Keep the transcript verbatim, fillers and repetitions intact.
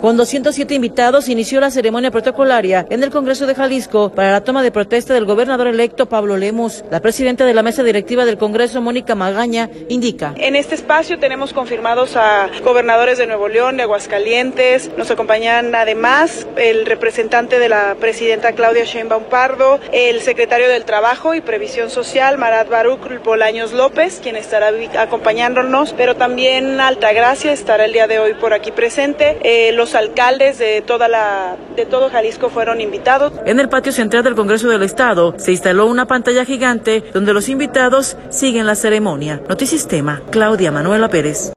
Con doscientos siete invitados, inició la ceremonia protocolaria en el Congreso de Jalisco para la toma de protesta del gobernador electo Pablo Lemus. La presidenta de la mesa directiva del Congreso, Mónica Magaña, indica: En este espacio tenemos confirmados a gobernadores de Nuevo León, de Aguascalientes. Nos acompañan además el representante de la presidenta Claudia Sheinbaum Pardo, el secretario del Trabajo y Previsión Social, Marat Baruch Bolaños López, quien estará acompañándonos, pero también Altagracia estará el día de hoy por aquí presente. Eh, los alcaldes de toda la de todo Jalisco fueron invitados. En el patio central del Congreso del Estado se instaló una pantalla gigante donde los invitados siguen la ceremonia. Notisistema, Claudia Manuela Pérez.